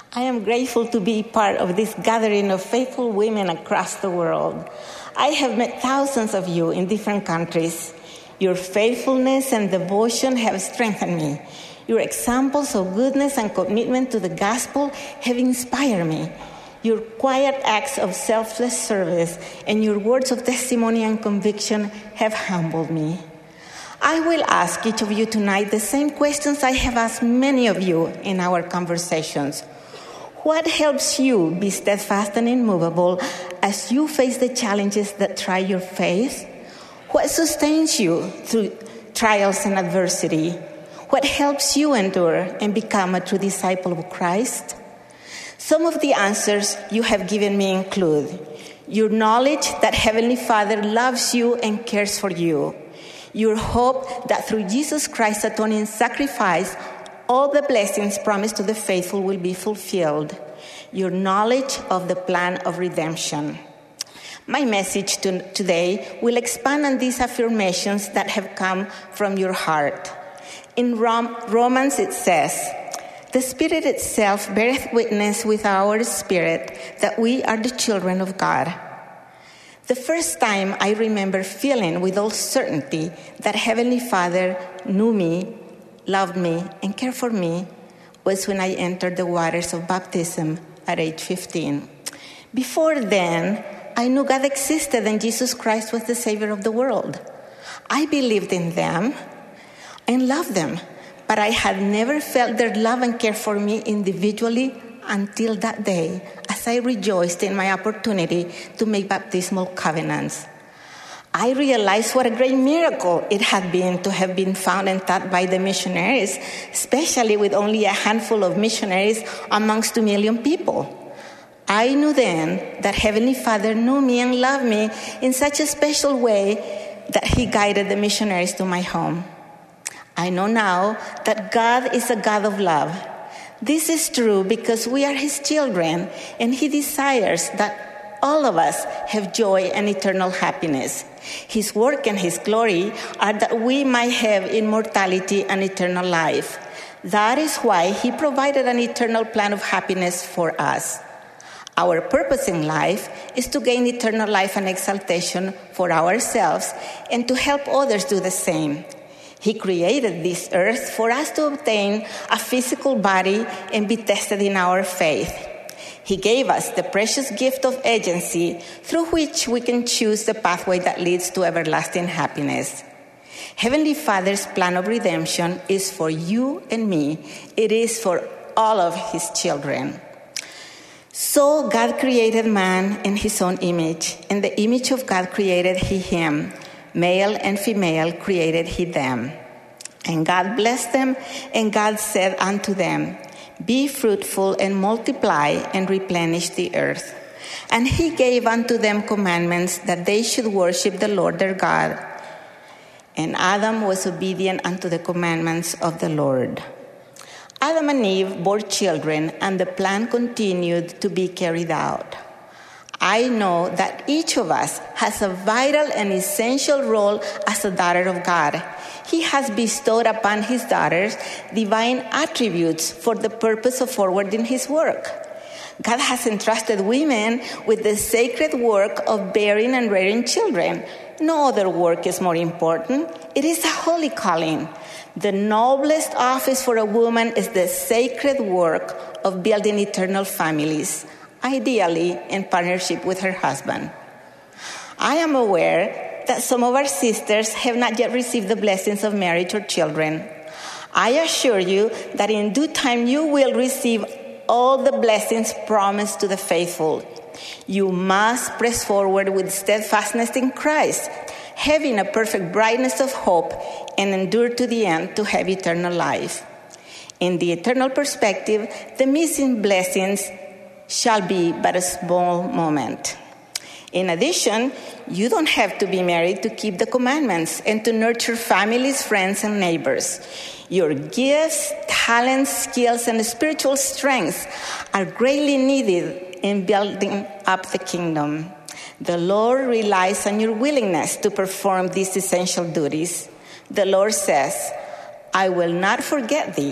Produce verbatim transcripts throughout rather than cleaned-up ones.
I am grateful to be part of this gathering of faithful women across the world. I have met thousands of you in different countries. Your faithfulness and devotion have strengthened me. Your examples of goodness and commitment to the gospel have inspired me. Your quiet acts of selfless service and your words of testimony and conviction have humbled me. I will ask each of you tonight the same questions I have asked many of you in our conversations. What helps you be steadfast and immovable as you face the challenges that try your faith? What sustains you through trials and adversity? What helps you endure and become a true disciple of Christ? Some of the answers you have given me include your knowledge that Heavenly Father loves you and cares for you, your hope that through Jesus Christ's atoning sacrifice, all the blessings promised to the faithful will be fulfilled, your knowledge of the plan of redemption. My message to today will expand on these affirmations that have come from your heart. In Rom- Romans it says, "The Spirit itself beareth witness with our spirit that we are the children of God." The first time I remember feeling with all certainty that Heavenly Father knew me, loved me, and cared for me was when I entered the waters of baptism at age fifteen. Before then, I knew God existed and Jesus Christ was the Savior of the world. I believed in them and loved them, but I had never felt their love and care for me individually until that day, as I rejoiced in my opportunity to make baptismal covenants. I realized what a great miracle it had been to have been found and taught by the missionaries, especially with only a handful of missionaries amongst two million people. I knew then that Heavenly Father knew me and loved me in such a special way that He guided the missionaries to my home. I know now that God is a God of love. This is true because we are His children, and He desires that all of us have joy and eternal happiness. His work and His glory are that we might have immortality and eternal life. That is why He provided an eternal plan of happiness for us. Our purpose in life is to gain eternal life and exaltation for ourselves and to help others do the same. He created this earth for us to obtain a physical body and be tested in our faith. He gave us the precious gift of agency through which we can choose the pathway that leads to everlasting happiness. Heavenly Father's plan of redemption is for you and me. It is for all of His children. So God created man in His own image. In the image of God created He him. Male and female created He them. And God blessed them, and God said unto them, "Be fruitful and multiply and replenish the earth." And He gave unto them commandments that they should worship the Lord their God. And Adam was obedient unto the commandments of the Lord. Adam and Eve bore children, and the plan continued to be carried out. I know that each of us has a vital and essential role as a daughter of God. He has bestowed upon His daughters divine attributes for the purpose of forwarding His work. God has entrusted women with the sacred work of bearing and rearing children. No other work is more important. It is a holy calling. The noblest office for a woman is the sacred work of building eternal families, ideally in partnership with her husband. I am aware that some of our sisters have not yet received the blessings of marriage or children. I assure you that in due time you will receive all the blessings promised to the faithful. You must press forward with steadfastness in Christ, having a perfect brightness of hope, and endure to the end to have eternal life. In the eternal perspective, the missing blessings shall be but a small moment. In addition, you don't have to be married to keep the commandments and to nurture families, friends, and neighbors. Your gifts, talents, skills, and spiritual strengths are greatly needed in building up the kingdom. The Lord relies on your willingness to perform these essential duties. The Lord says, "I will not forget thee.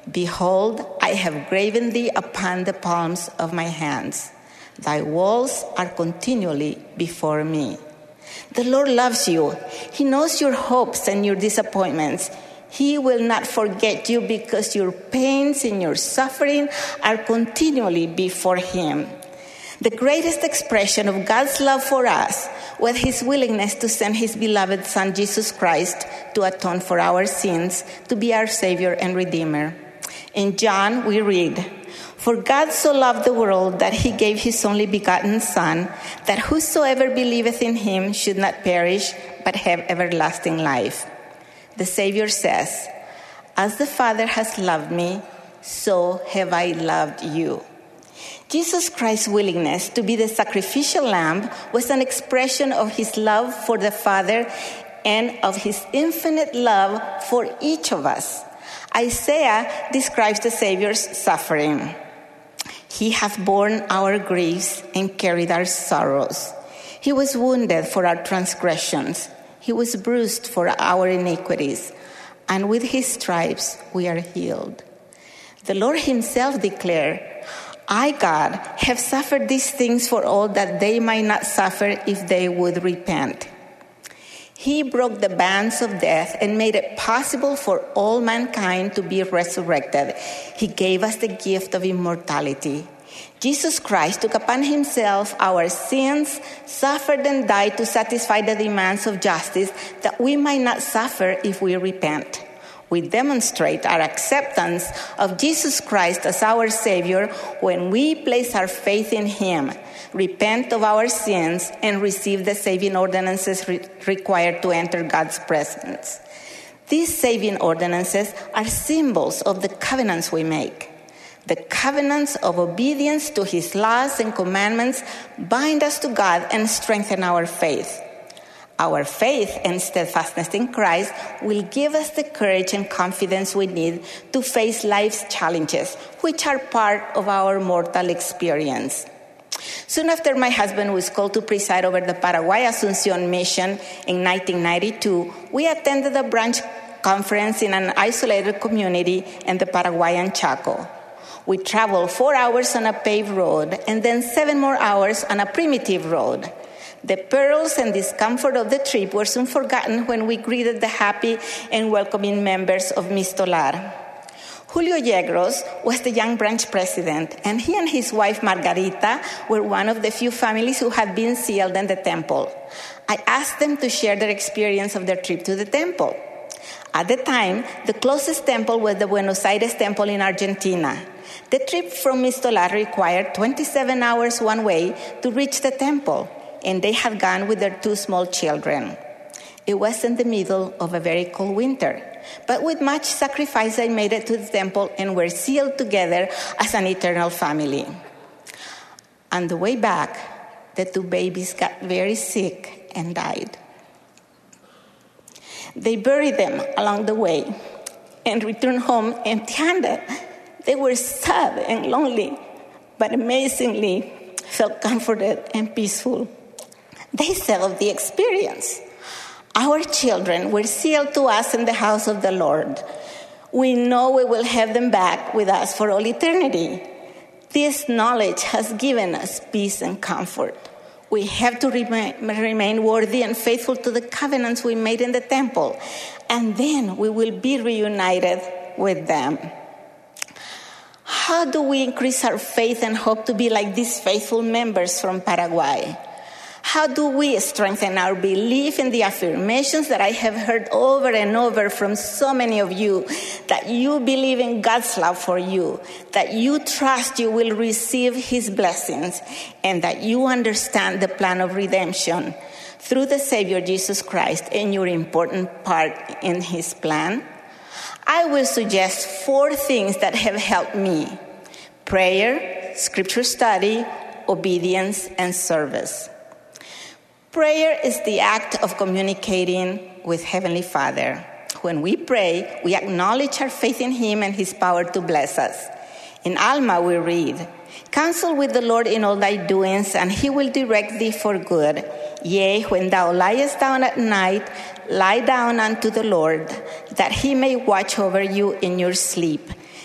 Behold, I have graven thee upon the palms of my hands. Thy walls are continually before me. The Lord loves you. He knows your hopes and your disappointments. He will not forget you because your pains and your suffering are continually before him. The greatest expression of God's love for us was his willingness to send his beloved Son, Jesus Christ, to atone for our sins, to be our Savior and Redeemer. In John, we read, "For God so loved the world that he gave his only begotten Son, that whosoever believeth in him should not perish, but have everlasting life." The Savior says, "As the Father has loved me, so have I loved you." Jesus Christ's willingness to be the sacrificial lamb was an expression of his love for the Father and of his infinite love for each of us. Isaiah describes the Savior's suffering. "He hath borne our griefs and carried our sorrows. He was wounded for our transgressions. He was bruised for our iniquities. And with his stripes we are healed." The Lord himself declared, "I, God, have suffered these things for all that they might not suffer if they would repent." He broke the bands of death and made it possible for all mankind to be resurrected. He gave us the gift of immortality. Jesus Christ took upon himself our sins, suffered and died to satisfy the demands of justice that we might not suffer if we repent. We demonstrate our acceptance of Jesus Christ as our Savior when we place our faith in him, repent of our sins, and receive the saving ordinances re- required to enter God's presence. These saving ordinances are symbols of the covenants we make. The covenants of obedience to his laws and commandments bind us to God and strengthen our faith. Our faith and steadfastness in Christ will give us the courage and confidence we need to face life's challenges, which are part of our mortal experience. Soon after my husband was called to preside over the Paraguay Asunción mission in nineteen ninety-two, we attended a branch conference in an isolated community in the Paraguayan Chaco. We traveled four hours on a paved road and then seven more hours on a primitive road. The perils and discomfort of the trip were soon forgotten when we greeted the happy and welcoming members of Mistolar. Julio Yegros was the young branch president, and he and his wife Margarita were one of the few families who had been sealed in the temple. I asked them to share their experience of their trip to the temple. At the time, the closest temple was the Buenos Aires temple in Argentina. The trip from Mistolar required twenty-seven hours one way to reach the temple, and they had gone with their two small children. It was in the middle of a very cold winter, but with much sacrifice they made it to the temple and were sealed together as an eternal family. On the way back, the two babies got very sick and died. They buried them along the way and returned home empty-handed. They were sad and lonely, but amazingly felt comforted and peaceful. They said of the experience, "Our children were sealed to us in the house of the Lord. We know we will have them back with us for all eternity. This knowledge has given us peace and comfort. We have to remain, remain worthy and faithful to the covenants we made in the temple, and then we will be reunited with them." How do we increase our faith and hope to be like these faithful members from Paraguay? How do we strengthen our belief in the affirmations that I have heard over and over from so many of you, that you believe in God's love for you, that you trust you will receive his blessings, and that you understand the plan of redemption through the Savior Jesus Christ and your important part in his plan? I will suggest four things that have helped me: prayer, scripture study, obedience, and service. Prayer is the act of communicating with Heavenly Father. When we pray, we acknowledge our faith in him and his power to bless us. In Alma, we read, "Counsel with the Lord in all thy doings, and he will direct thee for good. Yea, when thou liest down at night, lie down unto the Lord, that he may watch over you in your sleep.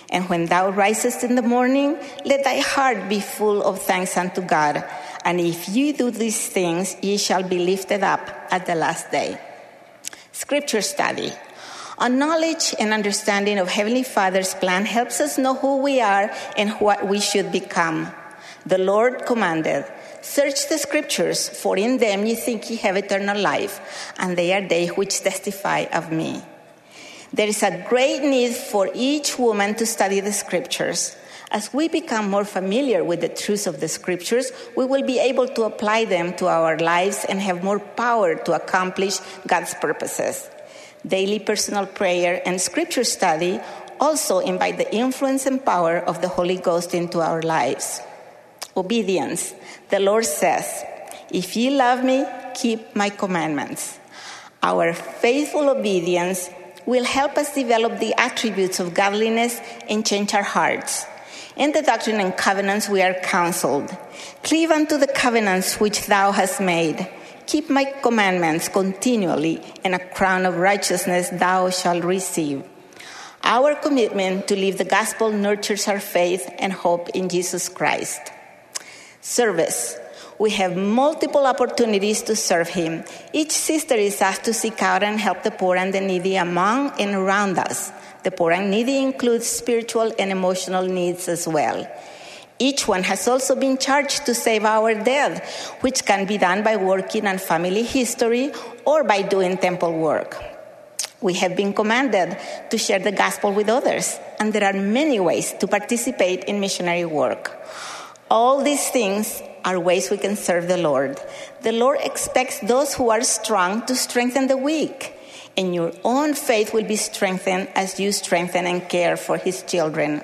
And when thou risest in the morning, let thy heart be full of thanks unto God. And if ye do these things, ye shall be lifted up at the last day. Scripture study. A knowledge and understanding of Heavenly Father's plan helps us know who we are and what we should become. The Lord commanded, search the Scriptures, for in them ye think ye have eternal life, and they are they which testify of me. There is a great need for each woman to study the Scriptures. As we become more familiar with the truths of the Scriptures, we will be able to apply them to our lives and have more power to accomplish God's purposes. Daily personal prayer and Scripture study also invite the influence and power of the Holy Ghost into our lives. Obedience. The Lord says, if ye love me, keep my commandments. Our faithful obedience will help us develop the attributes of godliness and change our hearts. In the Doctrine and Covenants we are counseled, cleave unto the covenants which thou hast made. Keep my commandments continually, and a crown of righteousness thou shalt receive. Our commitment to live the gospel nurtures our faith and hope in Jesus Christ. Service. We have multiple opportunities to serve him. Each sister is asked to seek out and help the poor and the needy among and around us. The poor and needy includes spiritual and emotional needs as well. Each one has also been charged to save our dead, which can be done by working on family history or by doing temple work. We have been commanded to share the gospel with others, and there are many ways to participate in missionary work. All these things are ways we can serve the Lord. The Lord expects those who are strong to strengthen the weak, and your own faith will be strengthened as you strengthen and care for his children.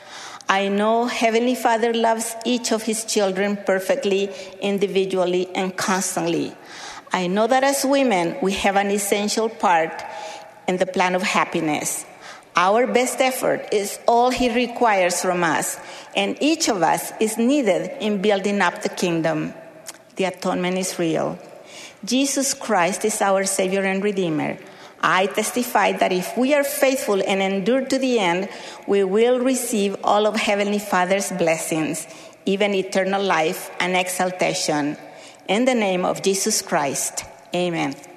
I know Heavenly Father loves each of his children perfectly, individually, and constantly. I know that as women, we have an essential part in the plan of happiness. Our best effort is all he requires from us, and each of us is needed in building up the kingdom. The atonement is real. Jesus Christ is our Savior and Redeemer. I testify that if we are faithful and endure to the end, we will receive all of Heavenly Father's blessings, even eternal life and exaltation. In the name of Jesus Christ, amen.